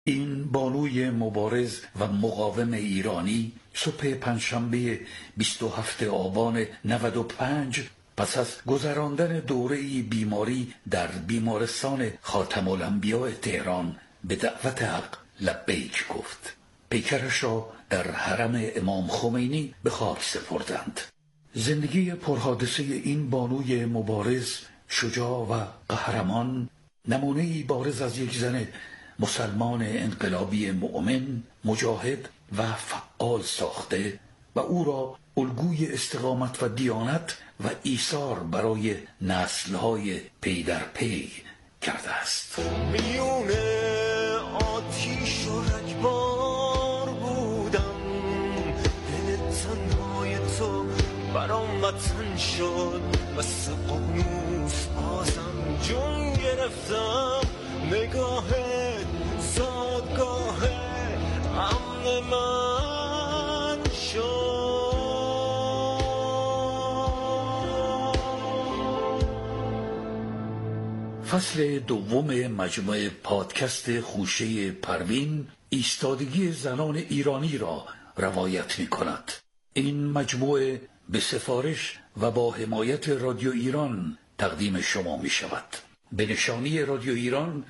این بانوی مبارز و مقاوم ایرانی صبح پنجشنبه 27 آبان 95 پس از گذراندن دوره‌ای بیماری در بیمارستان خاتم الانبیاء تهران به دعوت حق لبیک گفت. پیکرش را در حرم امام خمینی به خاک سپردند. زندگی پرحادثه این بانوی مبارز، شجاع و قهرمان، نمونه‌ای بارز از یک زن مسلمان انقلابی مؤمن، مجاهد و فعال ساخته و او را الگوی استقامت و دیانت و ایثار برای نسل‌های پی در پی کرده است. میون آتیش و رگبار بودم، دل تنهای تو برام وطن شد، مثل ققنوس بازم جون گرفتم. نگاهت زادگاه امن من شد. فصل دوم مجموعه پادکست خوشه پروین ایستادگی زنان ایرانی را روایت می کند. این مجموعه به سفارش و با حمایت رادیو ایران تقدیم شما می شود. به نشانی رادیو ایران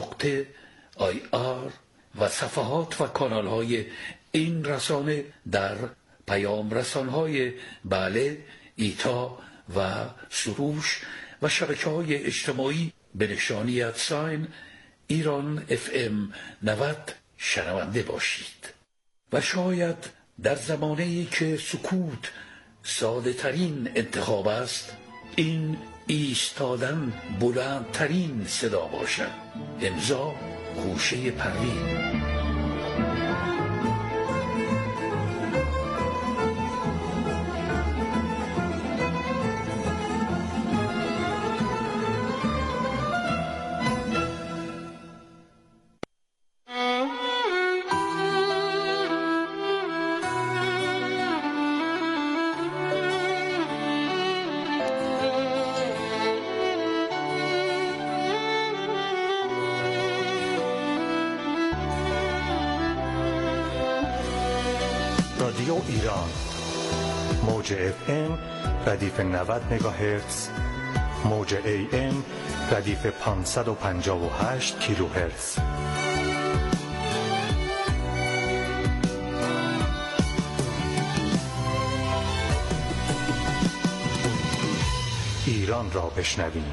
.ir و صفحات و کانالهای این رسانه در پیام رسانهای بله، ایتا و سروش و شبکه‌های اجتماعی به نشانی ادساین ایران FM 90 شنونده باشید. و شاید در زمانه‌ای که سکوت ساده ترین انتخاب است، این ایستادن بلندترین صدا باشد. امضا خوشه پروین. رادیو ایران موج FM ردیف 90 مگاهرتز، موج AM ردیف 558 کیلوهرتز. ایران را بشنویم.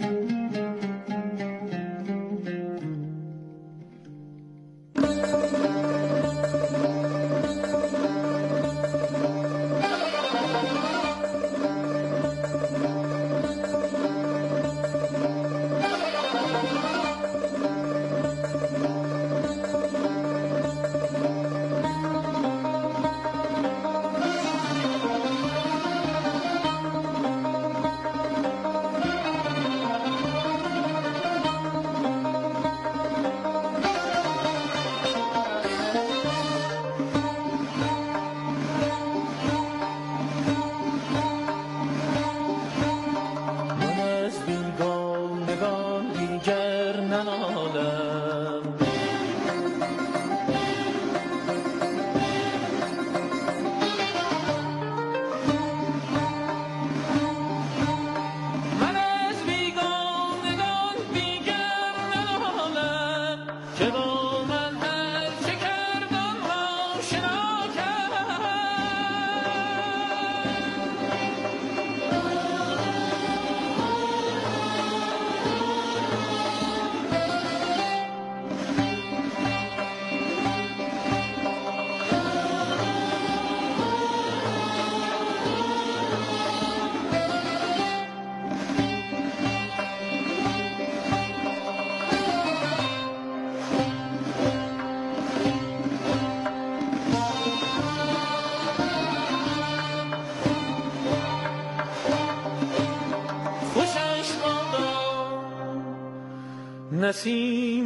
نسیم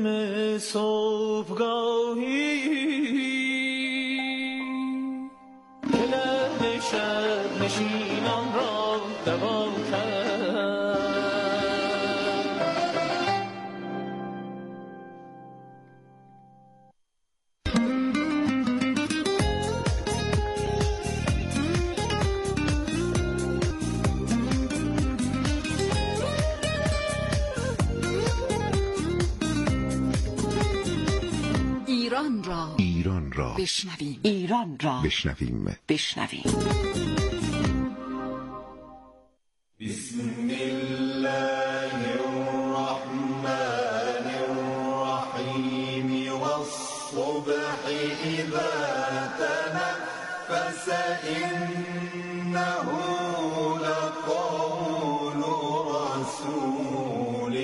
صبحگاهی که لحن شب نشینان را دوا کرد. ایران را بشنویم. ایران را بشنویم. بسم الله الرحمن الرحیم والصبح اذا تنفس انه لقول رسول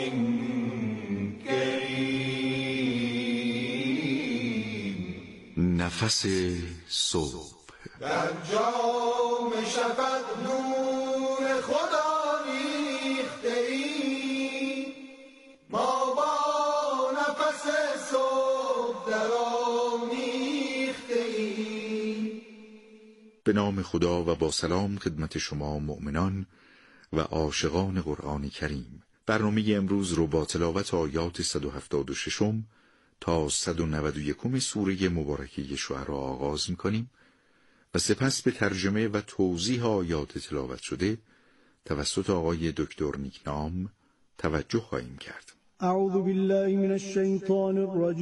نفس صبح در جام شفق نور خدا ریخته ای، ما با نفس صبح درآمیخته ای. به نام خدا و با سلام خدمت شما مؤمنان و عاشقان قرآن کریم. برنامه امروز رو با تلاوت آیات 176 تا 191 سوره مبارکه شعرا آغاز می‌کنیم و سپس به ترجمه و توضیح آیات تلاوت شده توسط آقای دکتر نیکنام توجه خواهیم کرد. اعوذ بالله من الشیطان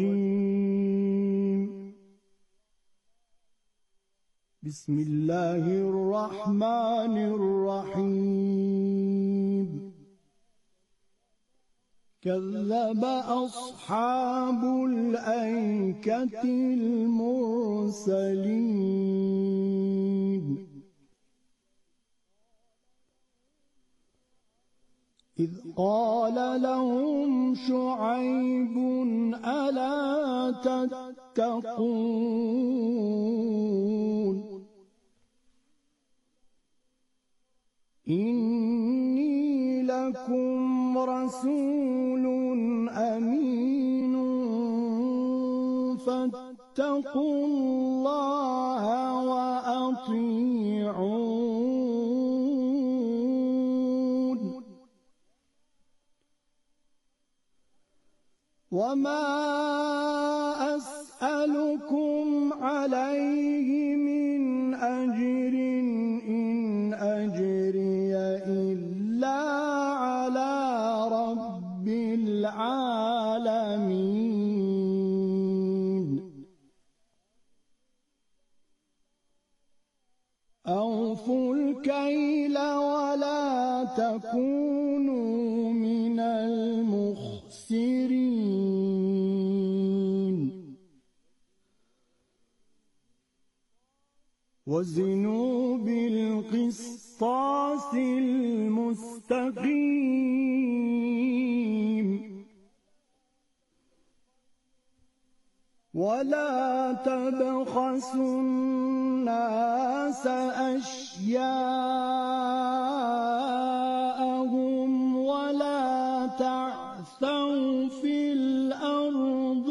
الرجیم. بسم الله الرحمن الرحیم. كذب أصحاب الأيكة المرسلين إذ قال لهم شعيب ألا تتقون إني لكم رسول أمين فاتقوا الله وأطيعون وما أسألكم عليه من أجر إن أجري إلا على رب العالمين أوفوا الكيل ولا تكونوا من وزنوا بالقسطاس المستقيم ولا تبخسوا الناس أشياءهم ولا تعثوا في الأرض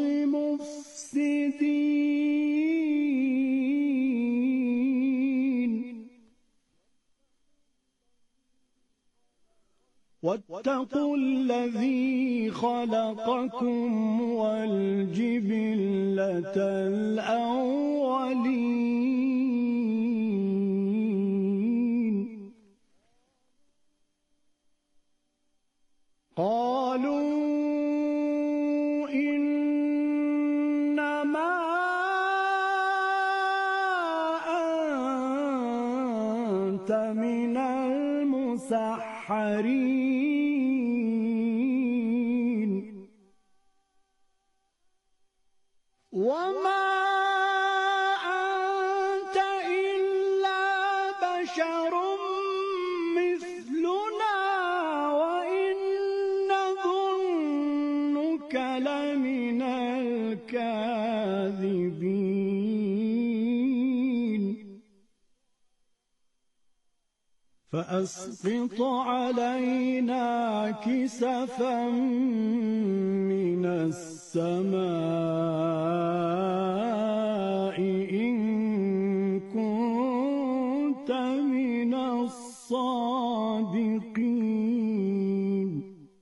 مفسدين واتقوا الذي خلقكم والجبلة الأولين قالوا إنما أنت من المسحرين وما أنت إلا بشر مثلنا وإن نظنك لمن الكاذبين فأسقط علينا كسفا من السماء إن كنت من الصادقين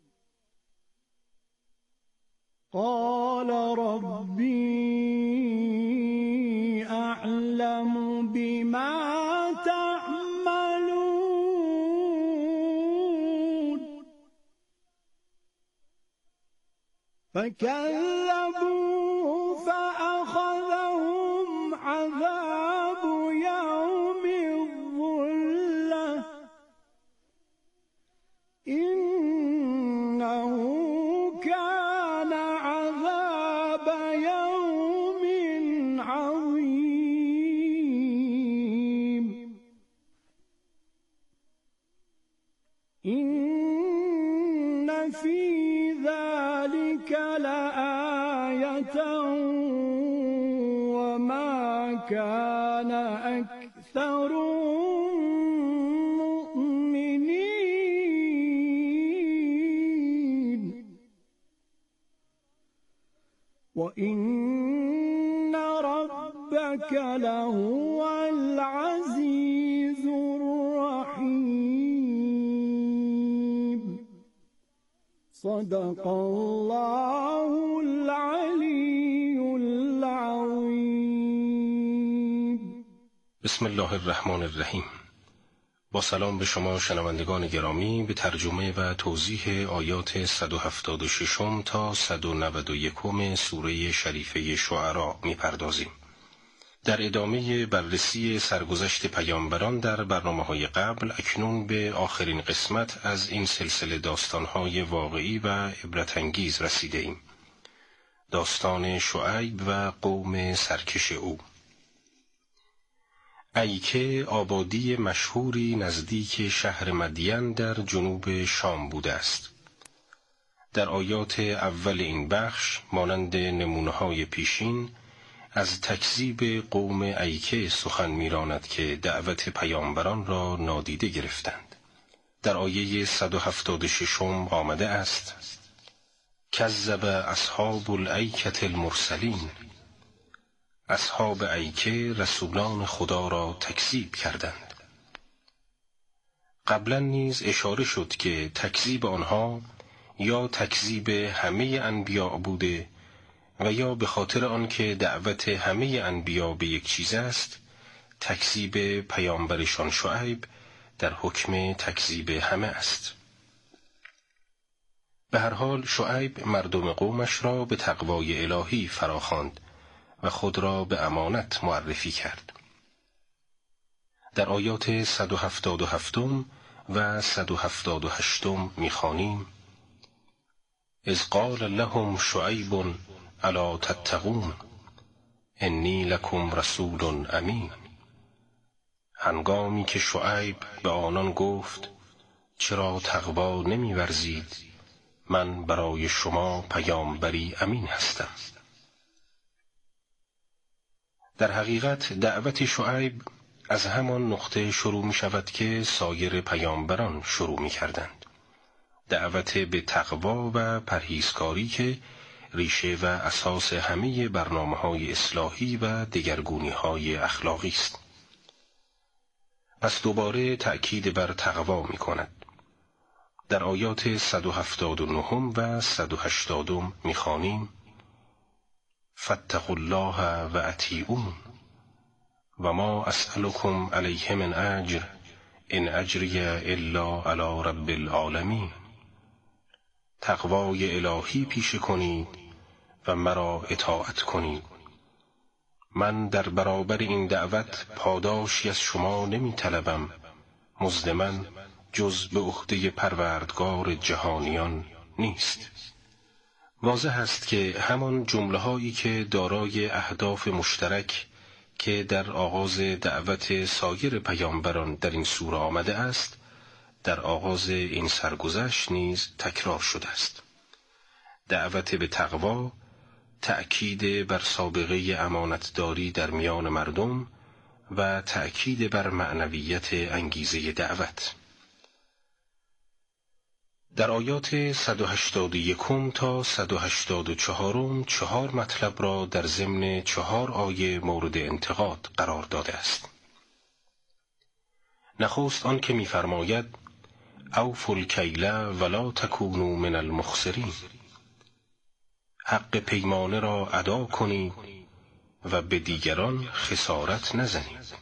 قال ربي أعلم بما تعملون فكذبوه فأخذهم عذاب يوم الظلة إنه كان عذاب يوم عظيم إن في ذلك لآية وما كان أكثرهم مؤمنين وإن ربك لهو العزيز الرحيم صدق الله العلي العظيم. بسم الله الرحمن الرحیم. با سلام به شما شنوندگان گرامی، به ترجمه و توضیح آیات 176 تا 191 سوره شریفه شعراء می‌پردازیم. در ادامه بررسی سرگذشت پیامبران در برنامه‌های قبل، اکنون به آخرین قسمت از این سلسله داستان‌های واقعی و عبرت‌انگیز رسیده ایم. داستان شعیب و قوم سرکش او. ایکه آبادی مشهوری نزدیک شهر مدین در جنوب شام بوده است. در آیات اول این بخش مانند نمونه‌های پیشین از تکذیب قوم ایکه سخن می‌راند که دعوت پیامبران را نادیده گرفتند. در آیه 176 آمده است: کذب اصحاب الایکة المرسلین. اصحاب ایکه رسولان خدا را تکذیب کردند. قبلا نیز اشاره شد که تکذیب آنها یا تکذیب همه انبیاء بوده و یا به خاطر آنکه دعوت همه انبیا به یک چیز است، تکذیب پیامبرشان شعیب در حکم تکذیب همه است. به هر حال شعیب مردم قومش را به تقوای الهی فراخواند و خود را به امانت معرفی کرد. در آیات 177 و 178 می‌خوانیم: اذ قال لهم شعیب الا تتقون انی لکم رسول امین. هنگامی که شعیب به آنان گفت چرا تقوا نمی ورزید؟ من برای شما پیامبری امین هستم. در حقیقت دعوت شعیب از همان نقطه شروع می شود که سایر پیامبران شروع می کردند. دعوت به تقوا و پرهیزکاری که ریشه و اساس همه برنامه‌های اصلاحی و دگرگونی‌های اخلاقی است. پس دوباره تأکید بر تقوا می کند. در آیات 179 و 180 می خوانیم فاتقوا الله و اطیعون و ما اسألکم علیه من اجر ان اجری الا علی رب العالمین. تقوای الهی پیشه کنید و مرا اطاعت کنید. من در برابر این دعوت پاداشی از شما نمی طلبم. مزد من جز به عهده پروردگار جهانیان نیست. واضح است که همان جمله هایی که دارای اهداف مشترک که در آغاز دعوت سایر پیامبران در این سوره آمده است، در آغاز این سرگذشت نیز تکرار شده است. دعوت به تقوا، تأکید بر سابقه امانتداری در میان مردم و تأکید بر معنویت انگیزه دعوت. در آیات 181 تا 184 4 مطلب را در ضمن 4 آیه مورد انتقاد قرار داده است. نخست آن که می‌فرماید اوفوا الکیل ولا تکونوا من المخسرین. حق پیمانه را ادا کنید و به دیگران خسارت نزنید.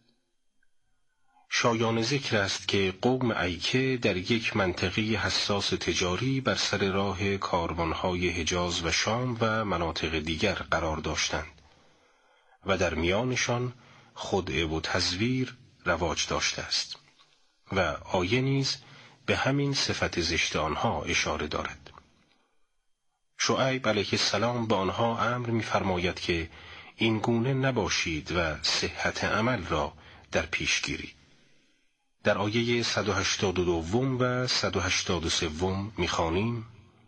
شایان ذکر است که قوم ایکه در یک منطقه حساس تجاری بر سر راه کاروانهای حجاز و شام و مناطق دیگر قرار داشتند و در میانشان خدعه و تزویر رواج داشته است و آیه نیز به همین صفت زشت آنها اشاره دارد. شعیب علیه السلام به آنها امر می‌فرماید که این گونه نباشید و صحت عمل را در پیش گیرید. در آیه 182 و 183 می‌خوانیم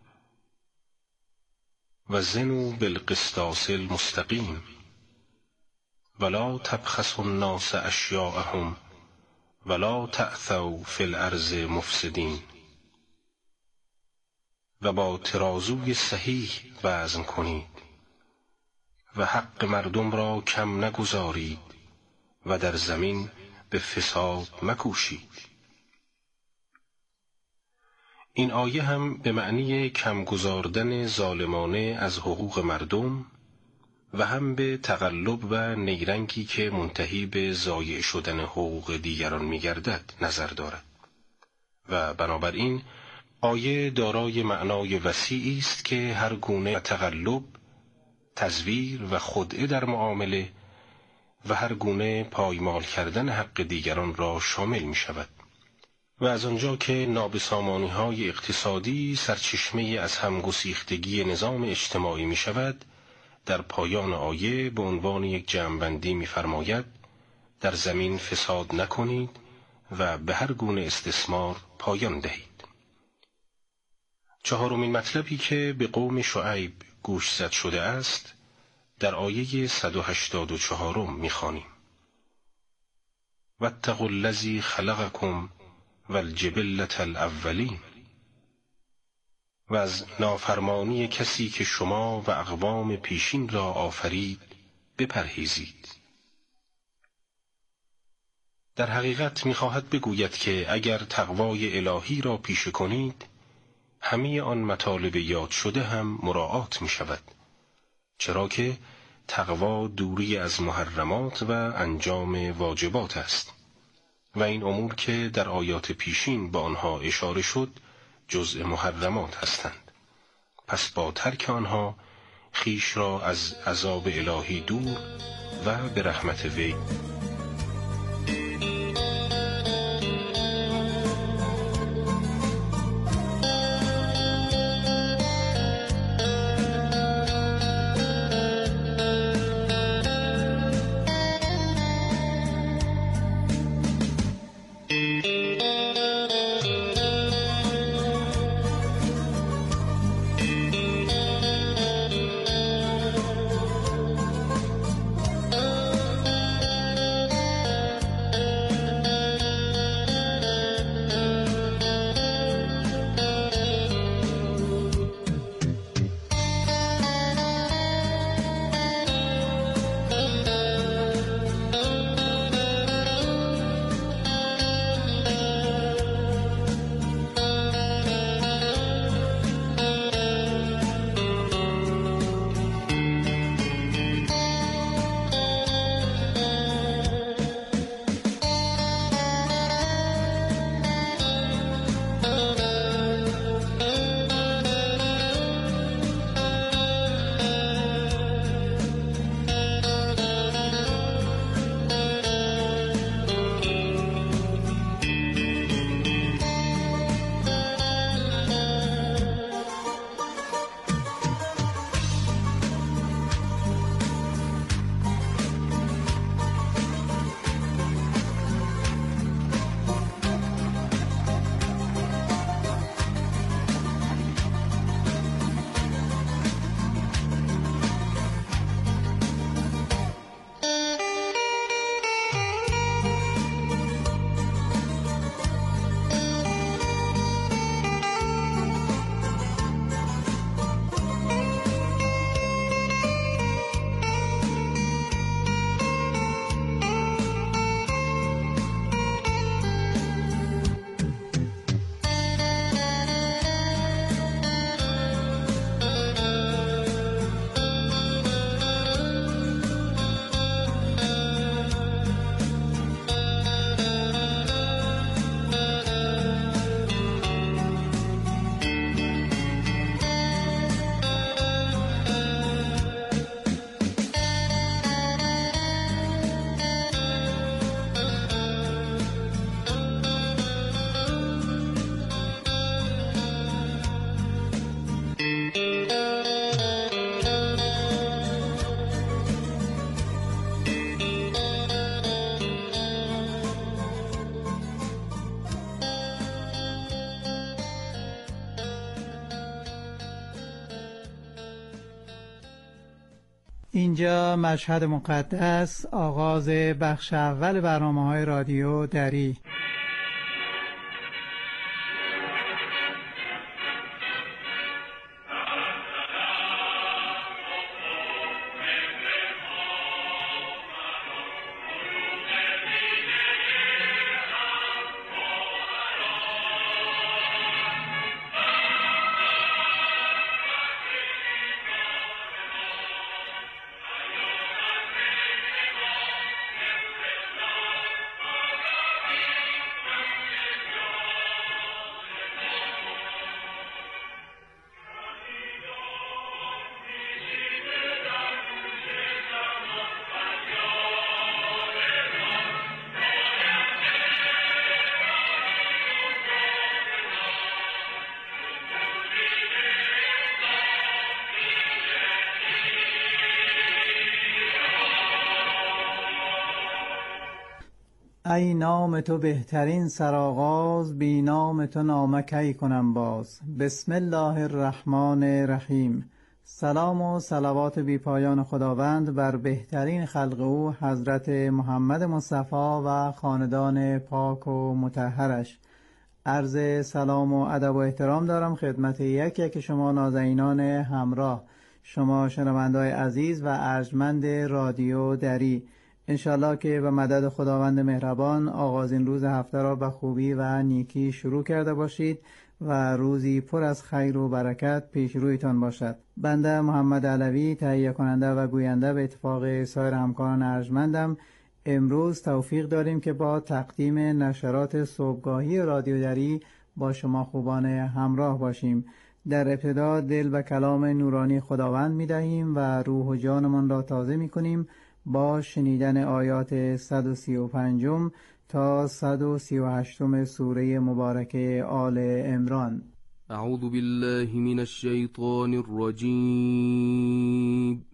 و زنوا بالقسطاس المستقیم ولا تبخسوا الناس اشیاءهم ولا تعثوا فی الارض مفسدین. و با ترازوی صحیح وزن کنید و حق مردم را کم نگذارید و در زمین به فساد مکوشید. این آیه هم به معنی کم گذاردن ظالمانه از حقوق مردم و هم به تقلب و نیرنگی که منتهی به ضایع شدن حقوق دیگران می‌گردد نظر دارد و بنابراین آیه دارای معنای وسیعی است که هر گونه تقلب، تزویر و خدعه در معامله و هر گونه پایمال کردن حق دیگران را شامل می شود. و از آنجا که نابسامانی‌های اقتصادی سرچشمه از همگسیختگی نظام اجتماعی می شود، در پایان آیه به عنوان یک جمع‌بندی می فرماید در زمین فساد نکنید و به هر گونه استثمار پایان دهید. چهارمین مطلبی که به قوم شعیب گوشزد شده است در آیه 184 می‌خوانیم واتقوا الذی خلقکم والجبلة الاولین. و از نافرمانی کسی که شما و اقوام پیشین را آفرید بپرهیزید. در حقیقت می‌خواهد بگوید که اگر تقوای الهی را پیشه کنید، همه آن مطالب یاد شده هم مراعات می شود، چرا که تقوا دوری از محرمات و انجام واجبات است و این امور که در آیات پیشین با آنها اشاره شد جزء محرمات هستند. پس با ترک آنها خویش را از عذاب الهی دور و به رحمت وی اینجا مشهد مقدس، آغاز بخش اول برنامه‌های رادیو دری. ای نام تو بهترین سرآغاز، بی نام تو نامه کی کنم باز. بسم الله الرحمن الرحیم. سلام و صلوات بی پایان خداوند بر بهترین خلق او حضرت محمد مصطفی و خاندان پاک و مطهرش. عرض سلام و ادب و احترام دارم خدمت یک شما نازنینان همراه، شما شنونده‌های عزیز و ارجمند رادیو دری. انشالله که به مدد خداوند مهربان آغازین روز هفته را به خوبی و نیکی شروع کرده باشید و روزی پر از خیر و برکت پیش رویتان باشد. بنده محمد علوی، تهیه کننده و گوینده به اتفاق سایر همکاران ارجمندم، امروز توفیق داریم که با تقدیم نشرات صبحگاهی رادیو دری با شما خوبان همراه باشیم. در ابتدا دل به کلام نورانی خداوند می دهیم و روح و جانمان را تازه می کنیم با شنیدن آیات 135 تا 138 سوره مبارکه آل عمران. اعوذ بالله من الشیطان الرجیم.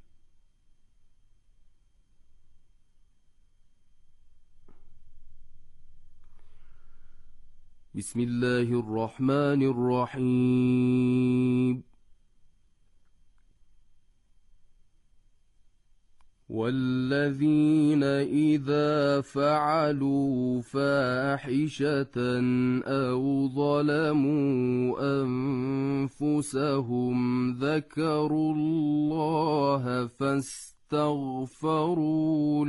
بسم الله الرحمن الرحیم. والذين إذا فعلوا فاحشة أو ظلموا أنفسهم ذكروا الله فاستغفروا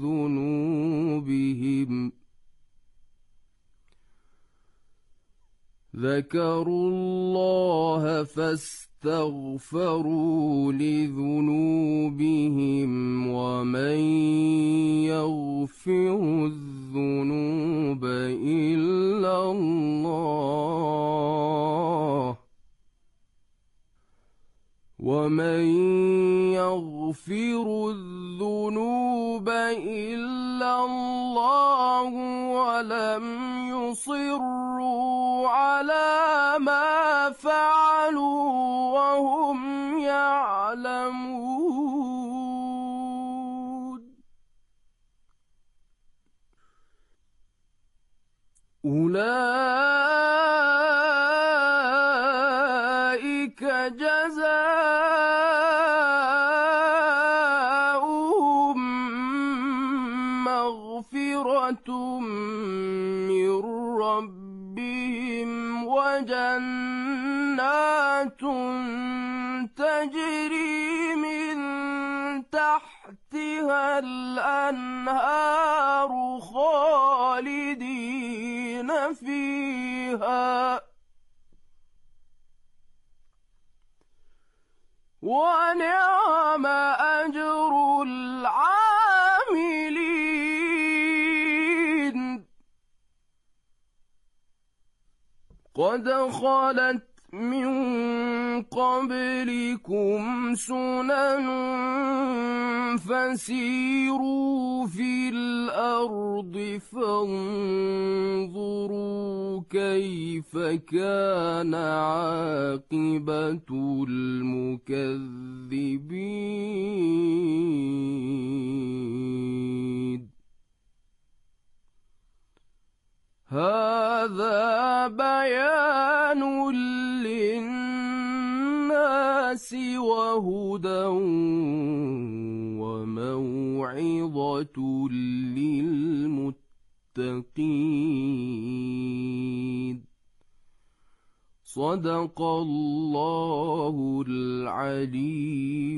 لذنوبهم ومن يغفر الذنوب إلا الله ولم يصروا على ما فعلوا وهم يعلمون. أولئك جزاؤهم مغفرة من ربهم وجنات تجري من تحتها الأنهار خالدين فيها ونعم أجر العاملين. قد خلت من قبلكم سنن فسيروا في الأرض فانظروا كيف كان عاقبة المكذبين. هذا بيان للناس وهدى للمتقين. صدق الله العلی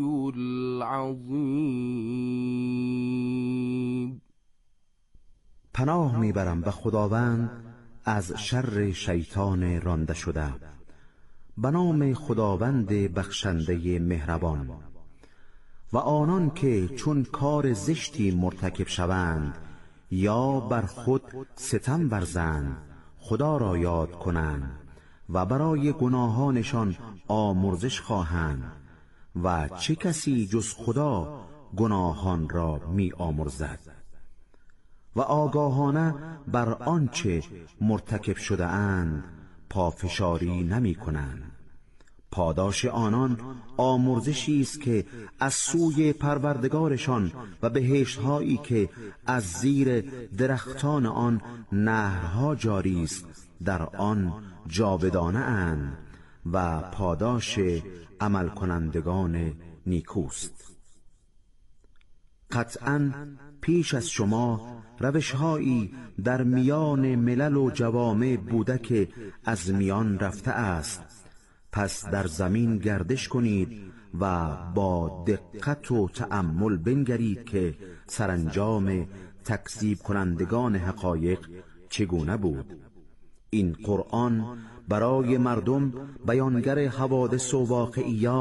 العظیم. پناه میبرم به خداوند از شر شیطان رانده شده. به نام خداوند بخشنده مهربان. و آنان که چون کار زشتی مرتکب شوند یا بر خود ستم ورزند خدا را یاد کنند و برای گناهانشان آمرزش خواهند و چه کسی جز خدا گناهان را می آمرزد و آگاهانه بر آنچه مرتکب شده اند پافشاری نمی کنند. پاداش آنان آمرزشی است که از سوی پروردگارشان و بهشت‌هایی که از زیر درختان آن نهرها جاری است در آن جاودانه اند و پاداش عمل کنندگان نیکوست. قطعاً پیش از شما روش‌هایی در میان ملل و جوامع بوده که از میان رفته است. پس در زمین گردش کنید و با دقت و تأمل بنگرید که سرانجام تکذیب کنندگان حقایق چگونه بود. این قرآن برای مردم بیانگر حوادث و واقعیات